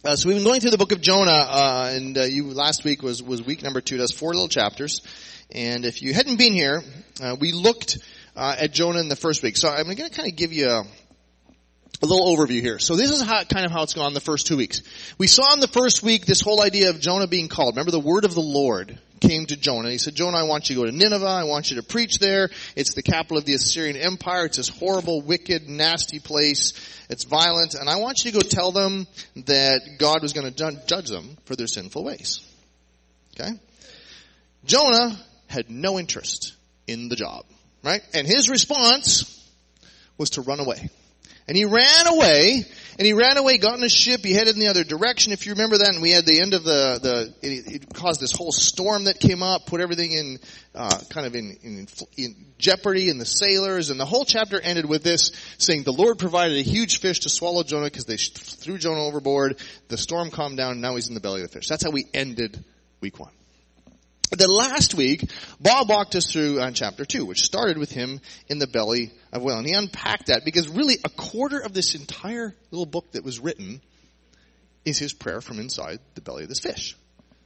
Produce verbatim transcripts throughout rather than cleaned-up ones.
Uh, so we've been going through the book of Jonah, uh, and uh, you last week was, was week number two. That's four little chapters. And if you hadn't been here, uh, we looked uh, at Jonah in the first week. So I'm going to kind of give you a, a little overview here. So this is how, kind of how it's gone the first two weeks. We saw in the first week this whole idea of Jonah being called. Remember, the word of the Lord came to Jonah. He said, Jonah, I want you to go to Nineveh. I want you to preach there. It's the capital of the Assyrian Empire. It's this horrible, wicked, nasty place. It's violent. And I want you to go tell them that God was going to judge them for their sinful ways. Okay? Jonah had no interest in the job, right? And his response was to run away. And he ran away, and he ran away, got in a ship, he headed in the other direction. If you remember that, and we had the end of the, the it, it caused this whole storm that came up, put everything in, uh, kind of in, in, in jeopardy, and the sailors, and the whole chapter ended with this, saying the Lord provided a huge fish to swallow Jonah because they threw Jonah overboard, the storm calmed down, and now he's in the belly of the fish. That's how we ended week one. The last week, Bob walked us through on chapter two, which started with him in the belly of whale. And he unpacked that because really a quarter of this entire little book that was written is his prayer from inside the belly of this fish.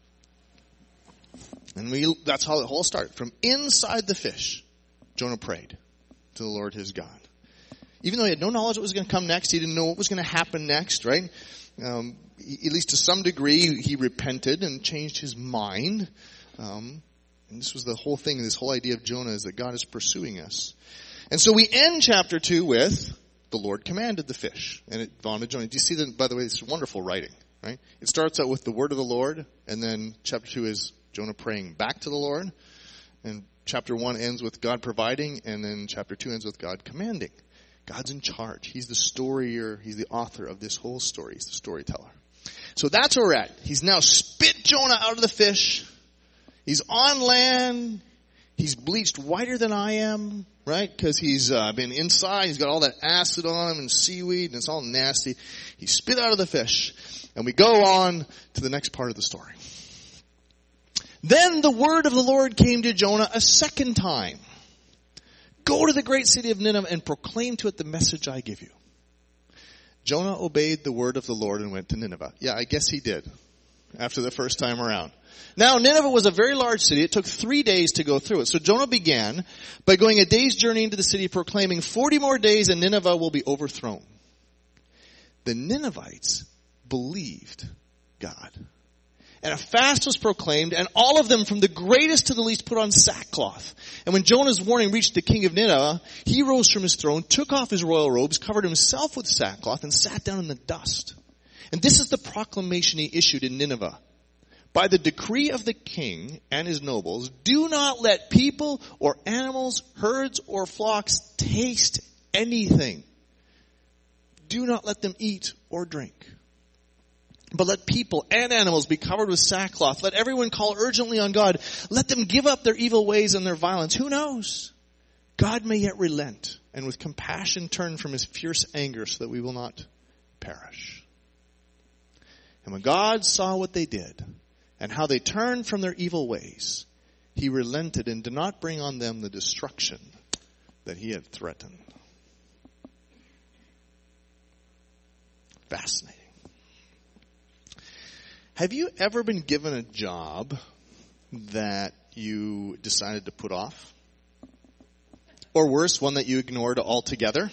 And we that's how it all started. From inside the fish, Jonah prayed to the Lord his God. Even though he had no knowledge what was going to come next, he didn't know what was going to happen next, right? Um, at least to some degree, he repented and changed his mind. Um, and this was the whole thing, this whole idea of Jonah is that God is pursuing us. And so we end chapter two with, the Lord commanded the fish, and it vomited Jonah. Do you see that, by the way, it's wonderful writing, right? It starts out with the word of the Lord, and then chapter two is Jonah praying back to the Lord, and chapter one ends with God providing, and then chapter two ends with God commanding. God's in charge. He's the storier, he's the author of this whole story. He's the storyteller. So that's where we're at. He's now spit Jonah out of the fish. He's on land. He's bleached whiter than I am, right? Because he's uh, been inside. He's got all that acid on him and seaweed, and it's all nasty. He's spit out of the fish. And we go on to the next part of the story. Then the word of the Lord came to Jonah a second time. Go to the great city of Nineveh and proclaim to it the message I give you. Jonah obeyed the word of the Lord and went to Nineveh. Yeah, I guess he did after the first time around. Now, Nineveh was a very large city. It took three days to go through it. So Jonah began by going a day's journey into the city, proclaiming, forty more days and Nineveh will be overthrown. The Ninevites believed God. And a fast was proclaimed, and all of them, from the greatest to the least, put on sackcloth. And when Jonah's warning reached the king of Nineveh, he rose from his throne, took off his royal robes, covered himself with sackcloth, and sat down in the dust. And this is the proclamation he issued in Nineveh. By the decree of the king and his nobles, do not let people or animals, herds or flocks taste anything. Do not let them eat or drink. But let people and animals be covered with sackcloth. Let everyone call urgently on God. Let them give up their evil ways and their violence. Who knows? God may yet relent and with compassion turn from his fierce anger so that we will not perish. And when God saw what they did and how they turned from their evil ways, he relented and did not bring on them the destruction that he had threatened. Fascinating. Have you ever been given a job that you decided to put off? Or worse, one that you ignored altogether?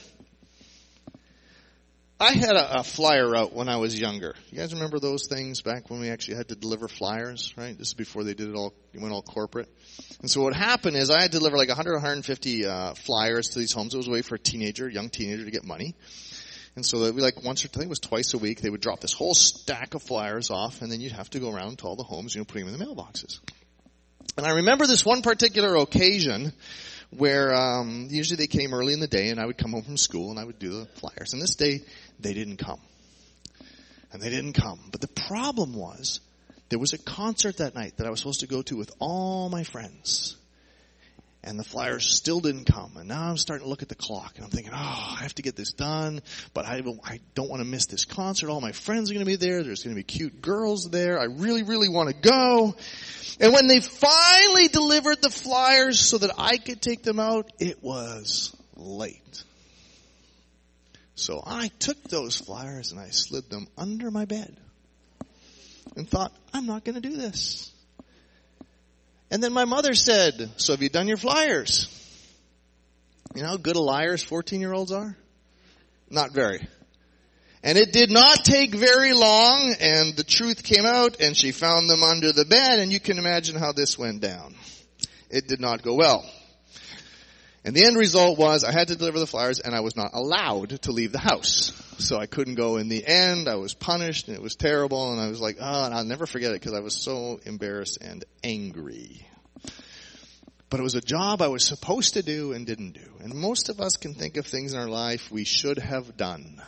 I had a, a flyer route when I was younger. You guys remember those things back when we actually had to deliver flyers, right? This is before they did it all, it went all corporate. And so what happened is I had to deliver like one hundred, one hundred fifty uh, flyers to these homes. It was a way for a teenager, young teenager to get money. And so that we like once or I think it was twice a week, they would drop this whole stack of flyers off, and then you'd have to go around to all the homes, you know, putting them in the mailboxes. And I remember this one particular occasion where um usually they came early in the day, and I would come home from school and I would do the flyers. And this day, they didn't come. And they didn't come. But the problem was, there was a concert that night that I was supposed to go to with all my friends. And the flyers still didn't come. And now I'm starting to look at the clock. And I'm thinking, oh, I have to get this done. But I, I don't want to miss this concert. All my friends are going to be there. There's going to be cute girls there. I really, really want to go. And when they finally delivered the flyers so that I could take them out, it was late. So I took those flyers and I slid them under my bed. and thought, I'm not going to do this. And then my mother said, so have you done your flyers? You know how good a liars fourteen-year-olds are? Not very. And it did not take very long, and the truth came out, and she found them under the bed, and you can imagine how this went down. It did not go well. And the end result was I had to deliver the flyers, and I was not allowed to leave the house. So I couldn't go in the end. I was punished, and it was terrible, and I was like, oh, and I'll never forget it because I was so embarrassed and angry. But it was a job I was supposed to do and didn't do. And most of us can think of things in our life we should have done.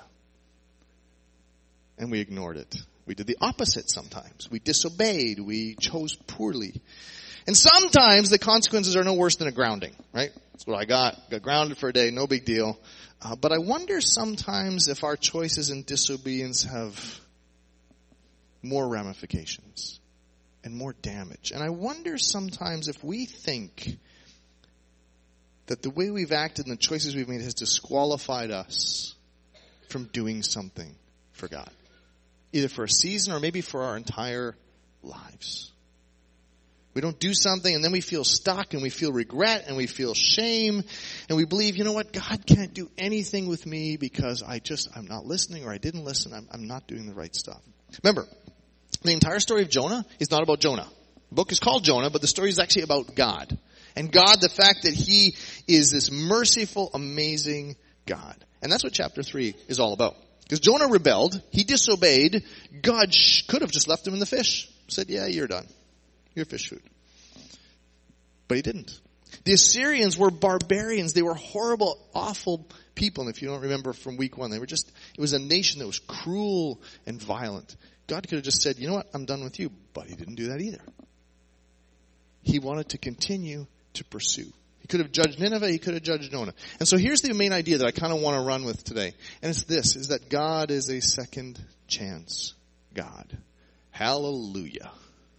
And we ignored it. We did the opposite sometimes. We disobeyed. We chose poorly. And sometimes the consequences are no worse than a grounding, right? That's what I got. Got grounded for a day, no big deal. Uh, but I wonder sometimes if our choices in disobedience have more ramifications and more damage. And I wonder sometimes if we think that the way we've acted and the choices we've made has disqualified us from doing something for God. Either for a season or maybe for our entire lives. We don't do something and then we feel stuck and we feel regret and we feel shame and we believe, you know what, God can't do anything with me because I just, I'm not listening or I didn't listen. I'm, I'm not doing the right stuff. Remember, the entire story of Jonah is not about Jonah. The book is called Jonah, but the story is actually about God. And God, the fact that He is this merciful, amazing God. And that's what chapter three is all about. Because Jonah rebelled, he disobeyed, God sh- could have just left him in the fish. Said, yeah, you're done. You're fish food. But he didn't. The Assyrians were barbarians. They were horrible, awful people. And if you don't remember from week one, they were just, it was a nation that was cruel and violent. God could have just said, you know what, I'm done with you. But He didn't do that either. He wanted to continue to pursue. He could have judged Nineveh, He could have judged Jonah. And so here's the main idea that I kind of want to run with today. And it's this, is that God is a second chance God. Hallelujah.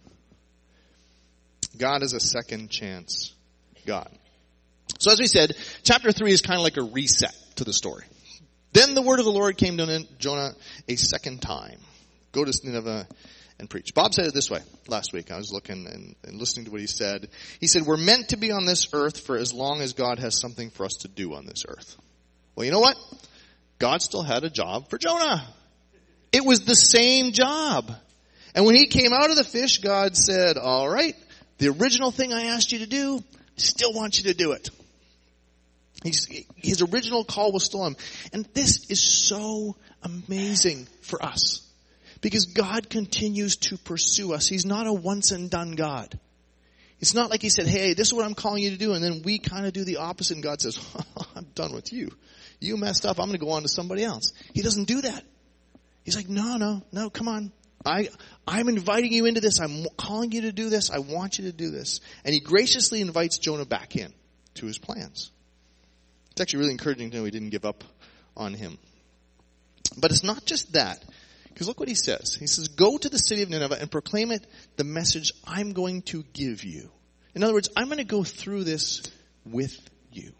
God is a second chance God. So as we said, chapter three is kind of like a reset to the story. Then the word of the Lord came to Jonah a second time. Go to Nineveh and preach. Bob said it this way last week. I was looking and, and listening to what he said. He said, we're meant to be on this earth for as long as God has something for us to do on this earth. Well, you know what? God still had a job for Jonah. It was the same job. And when he came out of the fish, God said, all right, the original thing I asked you to do, I still want you to do it. He's, his original call was still on him. And this is so amazing for us. Because God continues to pursue us. He's not a once and done God. It's not like He said, hey, this is what I'm calling you to do. And then we kind of do the opposite. And God says, I'm done with you. You messed up. I'm going to go on to somebody else. He doesn't do that. He's like, no, no, no, come on. I, I'm inviting you into this. I'm calling you to do this. I want you to do this. And He graciously invites Jonah back in to His plans. It's actually really encouraging to know He didn't give up on him. But it's not just that. Because look what he says. He says, go to the city of Nineveh and proclaim it the message I'm going to give you. In other words, I'm going to go through this with you.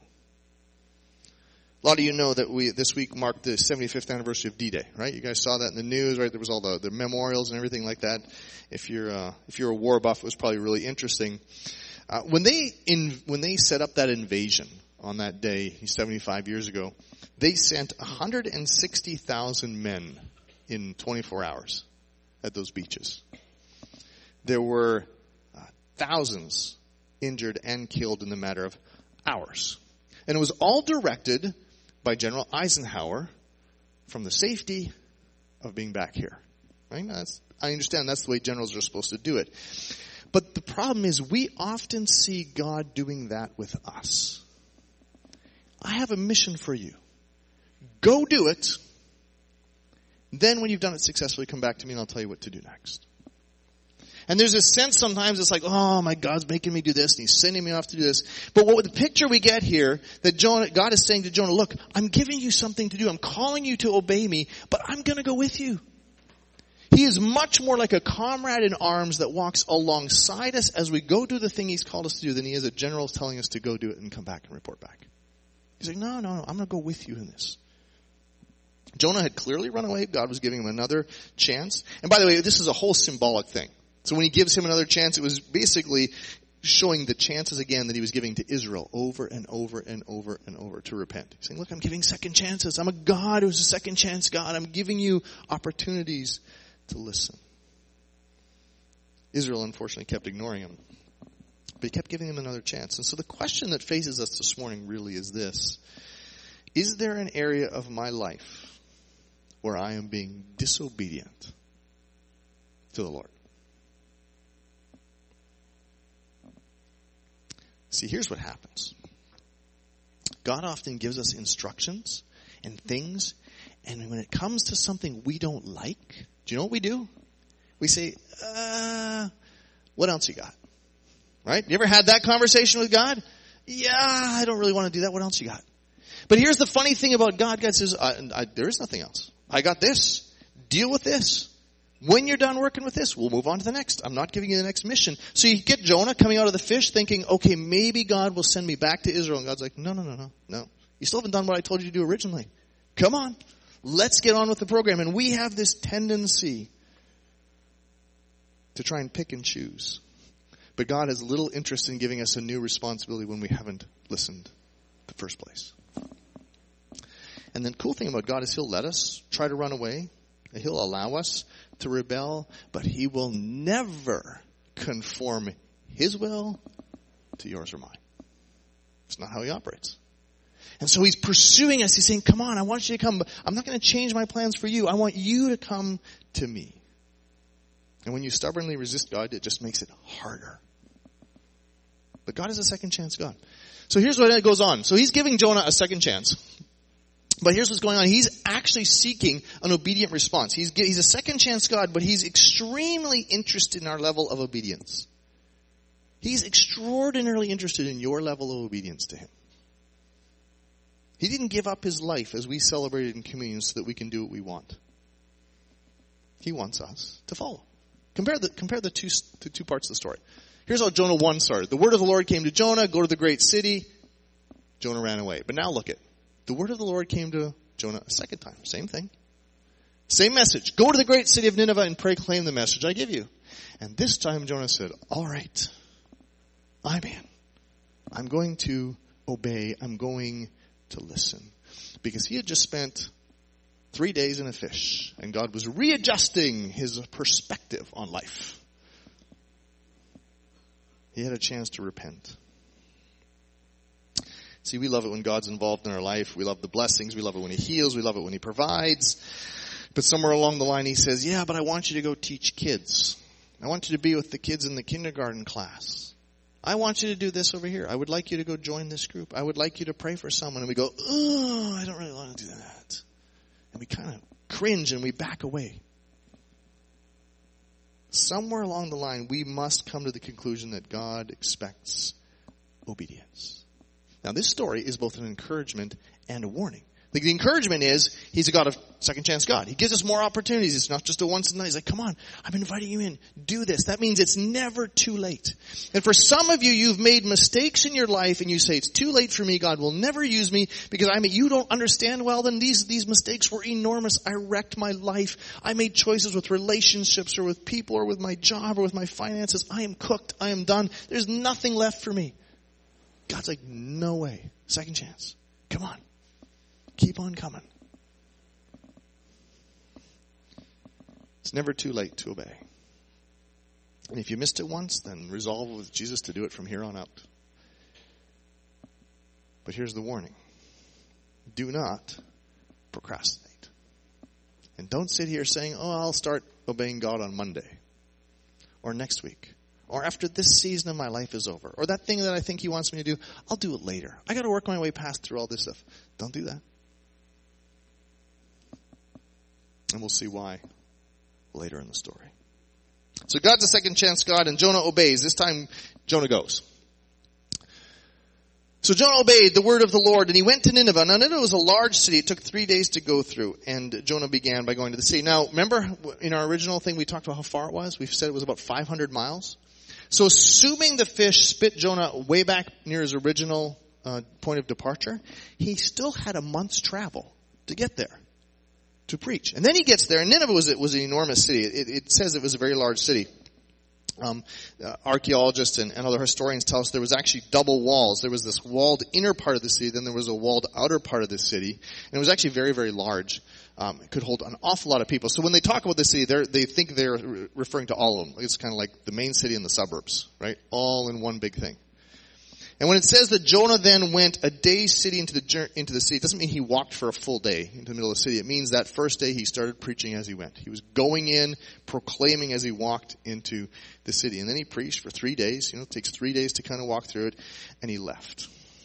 A lot of you know that we this week marked the seventy-fifth anniversary of D-Day, right? You guys saw that in the news, right? There was all the, the memorials and everything like that. If you're uh, if you're a war buff, it was probably really interesting. Uh, when they in when they set up that invasion on that day, seventy-five years ago, they sent one hundred sixty thousand men in twenty-four hours at those beaches. There were uh, thousands injured and killed in the matter of hours. And it was all directed by General Eisenhower from the safety of being back here. Right? That's, I understand that's the way generals are supposed to do it. But the problem is we often see God doing that with us. I have a mission for you. Go do it. Then when you've done it successfully, come back to me and I'll tell you what to do next. And there's a sense sometimes it's like, oh, my God's making me do this and He's sending me off to do this. But what the picture we get here, that Jonah, God is saying to Jonah, look, I'm giving you something to do. I'm calling you to obey me, but I'm going to go with you. He is much more like a comrade in arms that walks alongside us as we go do the thing He's called us to do than He is a general telling us to go do it and come back and report back. He's like, no, no, no, I'm going to go with you in this. Jonah had clearly run away. God was giving him another chance. And by the way, this is a whole symbolic thing. So when he gives him another chance, it was basically showing the chances again that he was giving to Israel over and over and over and over to repent. He's saying, look, I'm giving second chances. I'm a God who's a second chance God. I'm giving you opportunities to listen. Israel, unfortunately, kept ignoring him. But he kept giving him another chance. And so the question that faces us this morning really is this. Is there an area of my life where I am being disobedient to the Lord? See, here's what happens. God often gives us instructions and things, and when it comes to something we don't like, do you know what we do? We say, uh, what else you got? Right? You ever had that conversation with God? Yeah, I don't really want to do that. What else you got? But here's the funny thing about God. God says, I, I, there is nothing else. I got this. Deal with this. When you're done working with this, we'll move on to the next. I'm not giving you the next mission. So you get Jonah coming out of the fish thinking, okay, maybe God will send me back to Israel. And God's like, no, no, no, no, no. You still haven't done what I told you to do originally. Come on. Let's get on with the program. And we have this tendency to try and pick and choose. But God has little interest in giving us a new responsibility when we haven't listened in the first place. And the cool thing about God is He'll let us try to run away. He'll allow us to rebel, but He will never conform His will to yours or mine. It's not how He operates. And so He's pursuing us. He's saying, come on, I want you to come. I'm not going to change my plans for you. I want you to come to me. And when you stubbornly resist God, it just makes it harder. But God is a second chance God. So here's what goes on. So He's giving Jonah a second chance. But here's what's going on. He's actually seeking an obedient response. He's, he's a second chance God, but He's extremely interested in our level of obedience. He's extraordinarily interested in your level of obedience to Him. He didn't give up His life as we celebrated in communion so that we can do what we want. He wants us to follow. Compare the, compare the two, the two parts of the story. Here's how Jonah one started. The word of the Lord came to Jonah, go to the great city. Jonah ran away. But now look at the word of the Lord came to Jonah a second time. Same thing. Same message. Go to the great city of Nineveh and proclaim the message I give you. And this time Jonah said, all right, I'm in. I'm going to obey. I'm going to listen. Because he had just spent three days in a fish. And God was readjusting his perspective on life. He had a chance to repent. See, we love it when God's involved in our life. We love the blessings. We love it when He heals. We love it when He provides. But somewhere along the line He says, yeah, but I want you to go teach kids. I want you to be with the kids in the kindergarten class. I want you to do this over here. I would like you to go join this group. I would like you to pray for someone. And we go, oh, I don't really want to do that. And we kind of cringe and we back away. Somewhere along the line, we must come to the conclusion that God expects obedience. Now, this story is both an encouragement and a warning. Like, the encouragement is, He's a God of second chance God. He gives us more opportunities. It's not just a once and done. He's like, come on, I'm inviting you in. Do this. That means it's never too late. And for some of you, you've made mistakes in your life and you say, it's too late for me. God will never use me because I mean, you don't understand well. Then these, these mistakes were enormous. I wrecked my life. I made choices with relationships or with people or with my job or with my finances. I am cooked. I am done. There's nothing left for me. God's like, no way. Second chance. Come on. Keep on coming. It's never too late to obey. And if you missed it once, then resolve with Jesus to do it from here on out. But here's the warning. Do not procrastinate. And don't sit here saying, oh, I'll start obeying God on Monday. Or next week. Or after this season of my life is over. Or that thing that I think He wants me to do, I'll do it later. I got to work my way past through all this stuff. Don't do that. And we'll see why later in the story. So God's a second chance God, and Jonah obeys. This time, Jonah goes. So Jonah obeyed the word of the Lord, and he went to Nineveh. Now, Nineveh was a large city. It took three days to go through, and Jonah began by going to the sea. Now, remember in our original thing, we talked about how far it was? We've said it was about five hundred miles. So assuming the fish spit Jonah way back near his original uh, point of departure, he still had a month's travel to get there. to preach. And then he gets there, and Nineveh was, was an enormous city. It, it says it was a very large city. Um, uh, archaeologists and, and other historians tell us there was actually double walls. There was this walled inner part of the city, then there was a walled outer part of the city. And it was actually very, very large. Um, it could hold an awful lot of people. So when they talk about the city, they're, they think they're re- referring to all of them. It's kind of like the main city and the suburbs, right? All in one big thing. And when it says that Jonah then went a day's city into the into the city, it doesn't mean he walked for a full day into the middle of the city. It means that first day he started preaching as he went. He was going in, proclaiming as he walked into the city. And then he preached for three days. You know, it takes three days to kind of walk through it. And he left.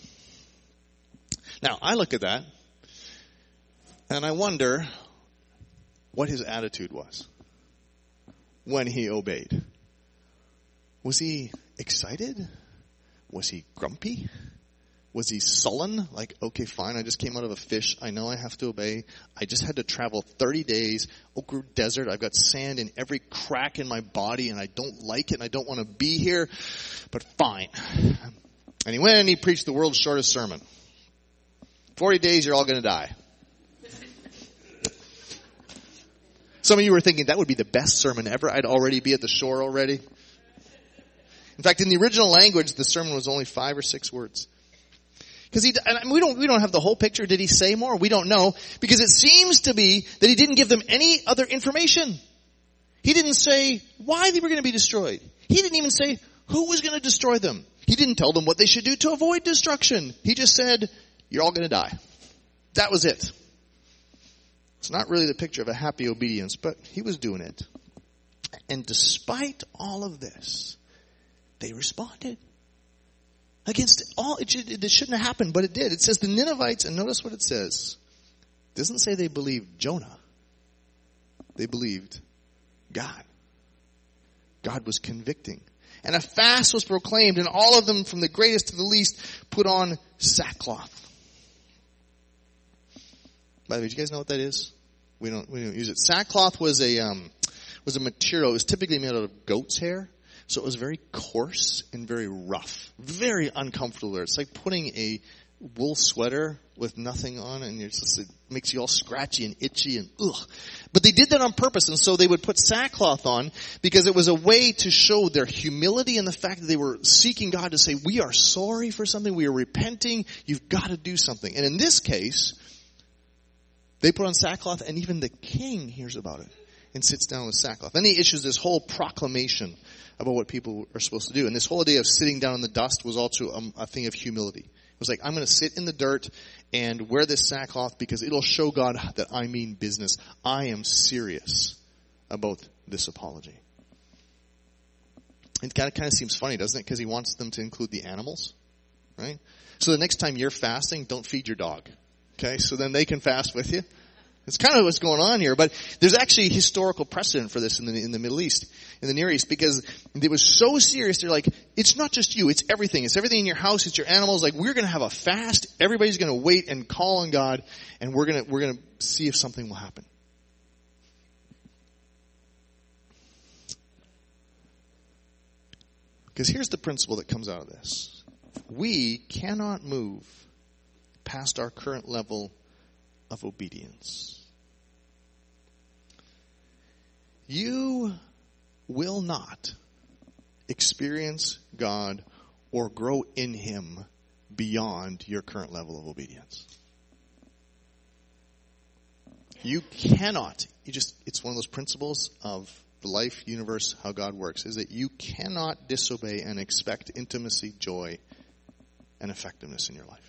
Now, I look at that, and I wonder what his attitude was when he obeyed. Was he excited? Was he grumpy? Was he sullen? Like, okay, fine, I just came out of a fish. I know I have to obey. I just had to travel thirty days, Oak Grove Desert. I've got sand in every crack in my body, and I don't like it, and I don't want to be here. But fine. And he went and he preached the world's shortest sermon. forty days, you're all going to die. Some of you were thinking that would be the best sermon ever. I'd already be at the shore already. In fact, in the original language, the sermon was only five or six words. Because he, and we don't, we don't have the whole picture. Did he say more? We don't know. Because it seems to be that he didn't give them any other information. He didn't say why they were going to be destroyed. He didn't even say who was going to destroy them. He didn't tell them what they should do to avoid destruction. He just said, you're all going to die. That was it. It's not really the picture of a happy obedience, but he was doing it. And despite all of this, they responded. Against all, it, should, it shouldn't have happened, but it did. It says the Ninevites, and notice what it says. It doesn't say they believed Jonah. They believed God. God was convicting. And a fast was proclaimed, and all of them, from the greatest to the least, put on sackcloth. By the way, do you guys know what that is? We don't, we don't use it. Sackcloth was a, um, was a material. It was typically made out of goat's hair. So it was very coarse and very rough. Very uncomfortable. It's like putting a wool sweater with nothing on, and it's just, it makes you all scratchy and itchy and ugh. But they did that on purpose, and so they would put sackcloth on because it was a way to show their humility and the fact that they were seeking God to say, we are sorry for something, we are repenting, you've got to do something. And in this case, they put on sackcloth, and even the king hears about it and sits down with sackcloth. Then he issues this whole proclamation about what people are supposed to do. And this whole idea of sitting down in the dust was also a, a thing of humility. It was like, I'm going to sit in the dirt and wear this sackcloth because it'll show God that I mean business. I am serious about this apology. It kind of, kind of seems funny, doesn't it? Because he wants them to include the animals, right? So the next time you're fasting, don't feed your dog. Okay, so then they can fast with you. It's kind of what's going on here, but there's actually historical precedent for this in the in the Middle East, in the Near East, because it was so serious. They're like, it's not just you, it's everything. It's everything in your house, it's your animals. Like, we're going to have a fast. Everybody's going to wait and call on God, and we're going to we're going to see if something will happen. Because here's the principle that comes out of this: we cannot move past our current level of obedience. You will not experience God or grow in Him beyond your current level of obedience. You cannot, you just, it's one of those principles of the life, universe, how God works, is that you cannot disobey and expect intimacy, joy, and effectiveness in your life.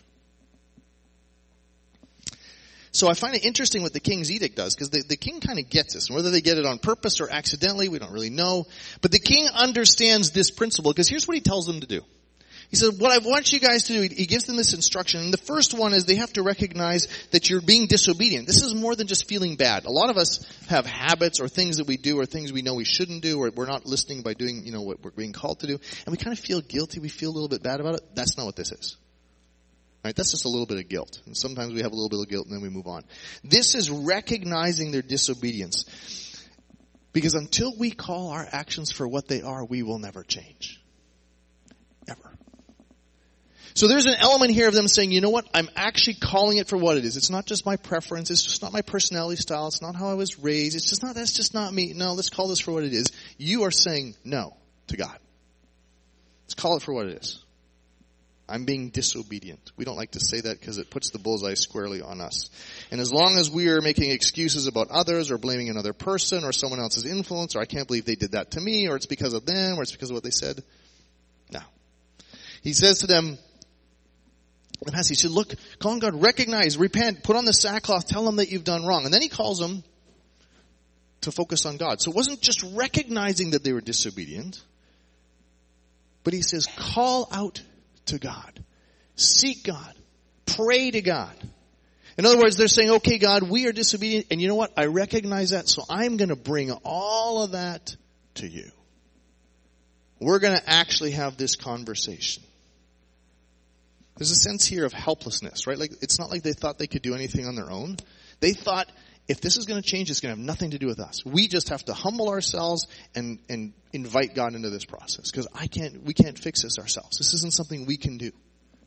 So I find it interesting what the king's edict does, because the, the king kind of gets this. And whether they get it on purpose or accidentally, we don't really know. But the king understands this principle, because here's what he tells them to do. He said, what I want you guys to do, he gives them this instruction. And the first one is they have to recognize that you're being disobedient. This is more than just feeling bad. A lot of us have habits or things that we do or things we know we shouldn't do, or we're not listening by doing, you know, what we're being called to do. And we kind of feel guilty. We feel a little bit bad about it. That's not what this is. Right? That's just a little bit of guilt. And sometimes we have a little bit of guilt and then we move on. This is recognizing their disobedience. Because until we call our actions for what they are, we will never change. Ever. So there's an element here of them saying, you know what, I'm actually calling it for what it is. It's not just my preference. It's just not my personality style. It's not how I was raised. It's just not, that's just not me. No, let's call this for what it is. You are saying no to God. Let's call it for what it is. I'm being disobedient. We don't like to say that because it puts the bullseye squarely on us. And as long as we are making excuses about others or blaming another person or someone else's influence, or I can't believe they did that to me, or it's because of them, or it's because of what they said. No. He says to them, the passage, he said, look, call on God, recognize, repent, put on the sackcloth, tell them that you've done wrong. And then he calls them to focus on God. So it wasn't just recognizing that they were disobedient, but he says, call out to God. Seek God. Pray to God. In other words, they're saying, okay, God, we are disobedient, and you know what? I recognize that, so I'm going to bring all of that to you. We're going to actually have this conversation. There's a sense here of helplessness, right? Like, it's not like they thought they could do anything on their own. They thought, if this is going to change, it's going to have nothing to do with us. We just have to humble ourselves and, and invite God into this process. Because I can't, we can't fix this ourselves. This isn't something we can do.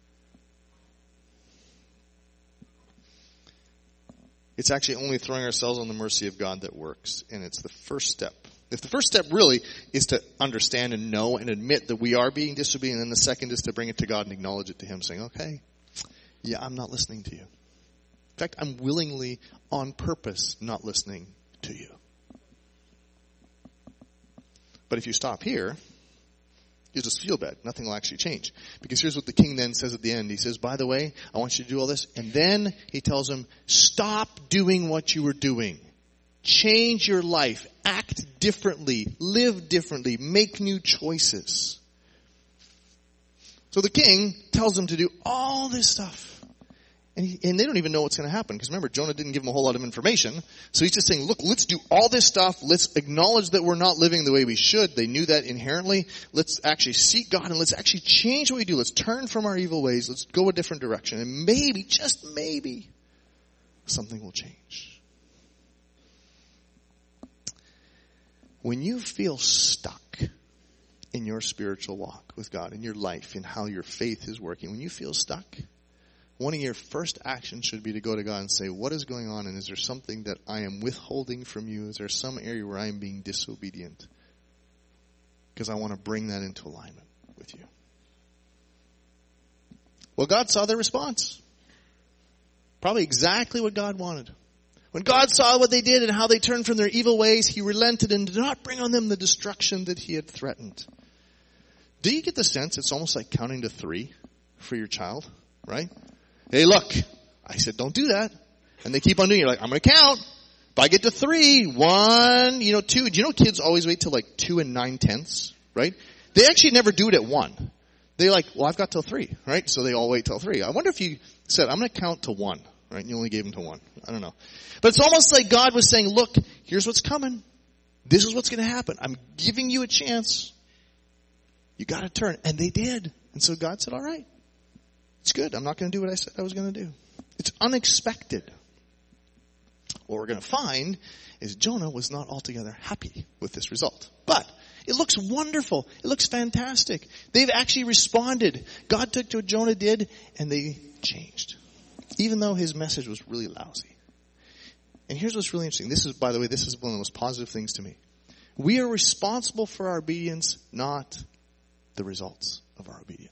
It's actually only throwing ourselves on the mercy of God that works. And it's the first step. If the first step really is to understand and know and admit that we are being disobedient, and the second is to bring it to God and acknowledge it to Him, saying, okay, yeah, I'm not listening to you. In fact, I'm willingly, on purpose, not listening to you. But if you stop here, you'll just feel bad. Nothing will actually change. Because here's what the king then says at the end. He says, by the way, I want you to do all this. And then he tells them, stop doing what you were doing. Change your life. Act differently. Live differently. Make new choices. So the king tells them to do all this stuff. And, he, and they don't even know what's going to happen. Because remember, Jonah didn't give them a whole lot of information. So he's just saying, look, let's do all this stuff. Let's acknowledge that we're not living the way we should. They knew that inherently. Let's actually seek God and let's actually change what we do. Let's turn from our evil ways. Let's go a different direction. And maybe, just maybe, something will change. When you feel stuck in your spiritual walk with God, in your life, in how your faith is working, when you feel stuck, one of your first actions should be to go to God and say, what is going on? And is there something that I am withholding from you? Is there some area where I am being disobedient? Because I want to bring that into alignment with you. Well, God saw their response. Probably exactly what God wanted. When God saw what they did and how they turned from their evil ways, He relented and did not bring on them the destruction that He had threatened. Do you get the sense it's almost like counting to three for your child, right? Hey, look, I said don't do that. And they keep on doing it. You're like, I'm going to count. If I get to three, one, you know, two. Do you know kids always wait till like two and nine tenths, right? They actually never do it at one. They're like, well, I've got till three, right? So they all wait till three. I wonder if you said, I'm going to count to one, right? And you only gave them to one. I don't know. But it's almost like God was saying, look, here's what's coming. This is what's going to happen. I'm giving you a chance. You got to turn. And they did. And so God said, all right. It's good. I'm not going to do what I said I was going to do. It's unexpected. What we're going to find is Jonah was not altogether happy with this result. But it looks wonderful. It looks fantastic. They've actually responded. God took to what Jonah did and they changed. Even though his message was really lousy. And here's what's really interesting. This is, by the way, this is one of the most positive things to me. We are responsible for our obedience, not the results of our obedience.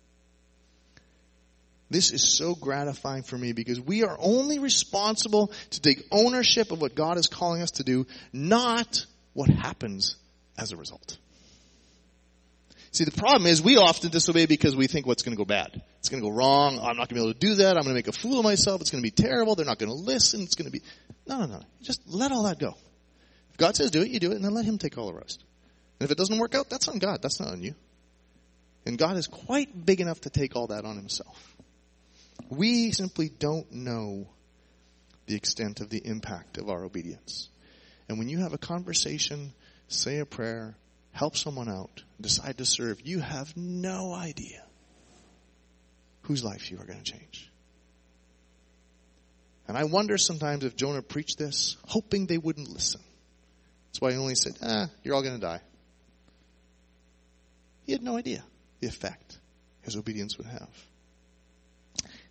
This is so gratifying for me because we are only responsible to take ownership of what God is calling us to do, not what happens as a result. See, the problem is we often disobey because we think what's going to go bad. It's going to go wrong. I'm not going to be able to do that. I'm going to make a fool of myself. It's going to be terrible. They're not going to listen. It's going to be... No, no, no. Just let all that go. If God says do it, you do it, and then let Him take all the rest. And if it doesn't work out, that's on God. That's not on you. And God is quite big enough to take all that on Himself. We simply don't know the extent of the impact of our obedience. And when you have a conversation, say a prayer, help someone out, decide to serve, you have no idea whose life you are going to change. And I wonder sometimes if Jonah preached this, hoping they wouldn't listen. That's why he only said, ah, you're all going to die. He had no idea the effect his obedience would have.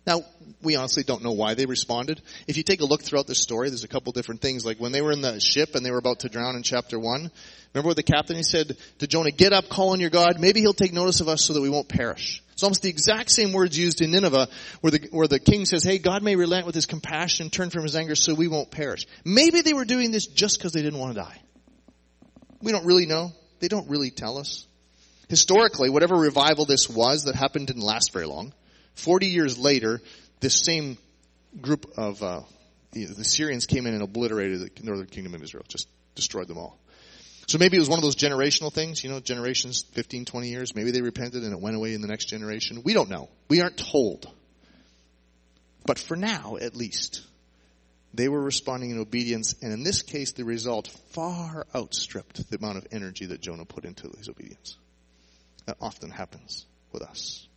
Now, we honestly don't know why they responded. If you take a look throughout this story, there's a couple different things. Like when they were in the ship and they were about to drown in chapter one, remember what the captain, he said to Jonah, get up, call on your God. Maybe he'll take notice of us so that we won't perish. It's almost the exact same words used in Nineveh where the, where the king says, hey, God may relent with his compassion, turn from his anger so we won't perish. Maybe they were doing this just because they didn't want to die. We don't really know. They don't really tell us. Historically, whatever revival this was that happened didn't last very long. Forty years later, this same group of uh, the, the Syrians came in and obliterated the northern kingdom of Israel, just destroyed them all. So maybe it was one of those generational things, you know, generations, fifteen, twenty years. Maybe they repented and it went away in the next generation. We don't know. We aren't told. But for now, at least, they were responding in obedience. And in this case, the result far outstripped the amount of energy that Jonah put into his obedience. That often happens with us.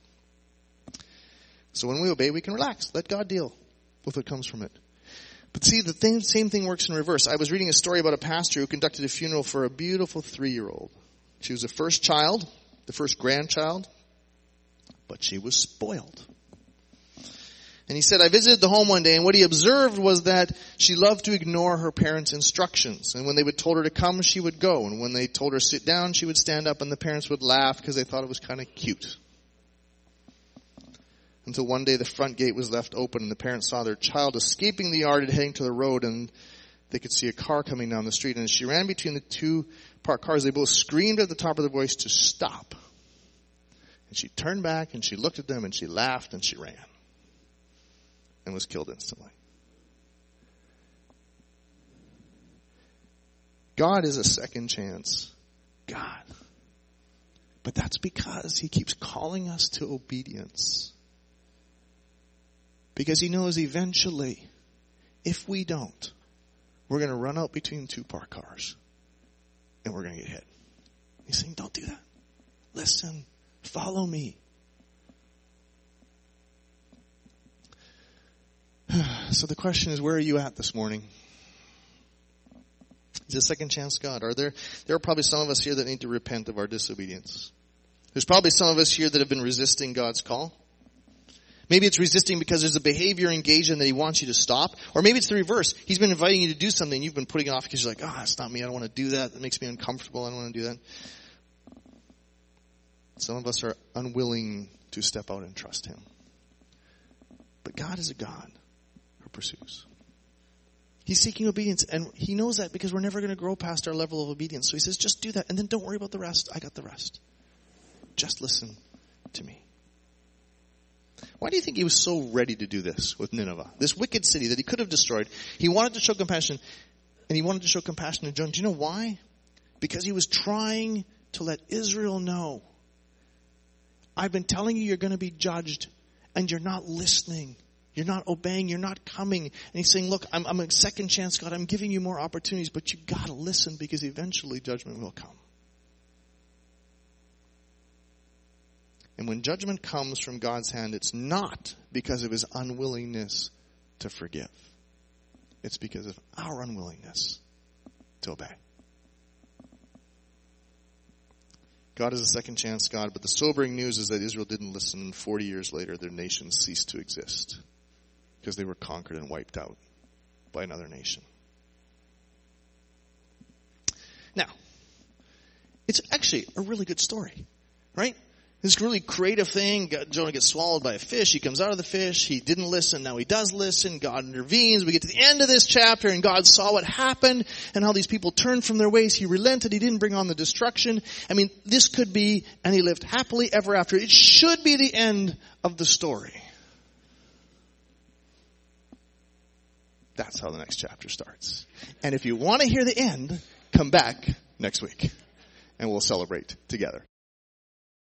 So when we obey, we can relax. Let God deal with what comes from it. But see, the thing, same thing works in reverse. I was reading a story about a pastor who conducted a funeral for a beautiful three-year-old. She was the first child, the first grandchild, but she was spoiled. And he said, I visited the home one day, and what he observed was that she loved to ignore her parents' instructions. And when they would told her to come, she would go. And when they told her to sit down, she would stand up, and the parents would laugh because they thought it was kind of cute. Until one day the front gate was left open and the parents saw their child escaping the yard and heading to the road, and they could see a car coming down the street. And as she ran between the two parked cars, they both screamed at the top of their voice to stop. And she turned back and she looked at them and she laughed and she ran and was killed instantly. God is a second chance God. But that's because he keeps calling us to obedience. Because he knows eventually, if we don't, we're going to run out between two parked cars. And we're going to get hit. He's saying, don't do that. Listen. Follow me. So the question is, where are you at this morning? Is it a second chance God? Are there, there are probably some of us here that need to repent of our disobedience. There's probably some of us here that have been resisting God's call. Maybe it's resisting because there's a behavior engaged in that he wants you to stop. Or maybe it's the reverse. He's been inviting you to do something. You've been putting it off because you're like, ah, oh, it's not me. I don't want to do that. That makes me uncomfortable. I don't want to do that. Some of us are unwilling to step out and trust him. But God is a God who pursues. He's seeking obedience. And he knows that because we're never going to grow past our level of obedience. So he says, just do that. And then don't worry about the rest. I got the rest. Just listen to me. Why do you think he was so ready to do this with Nineveh? This wicked city that he could have destroyed. He wanted to show compassion, and he wanted to show compassion to Jonah. Do you know why? Because he was trying to let Israel know, I've been telling you you're going to be judged, and you're not listening. You're not obeying. You're not coming. And he's saying, look, I'm, I'm a second chance God. I'm giving you more opportunities, but you got to listen because eventually judgment will come. And when judgment comes from God's hand, it's not because of his unwillingness to forgive. It's because of our unwillingness to obey. God is a second chance God, but the sobering news is that Israel didn't listen, and forty years later their nation ceased to exist because they were conquered and wiped out by another nation. Now, it's actually a really good story, right? This really creative thing. Jonah gets swallowed by a fish. He comes out of the fish. He didn't listen. Now he does listen. God intervenes. We get to the end of this chapter and God saw what happened and how these people turned from their ways. He relented. He didn't bring on the destruction. I mean, this could be, and he lived happily ever after. It should be the end of the story. That's how the next chapter starts. And if you want to hear the end, come back next week and we'll celebrate together.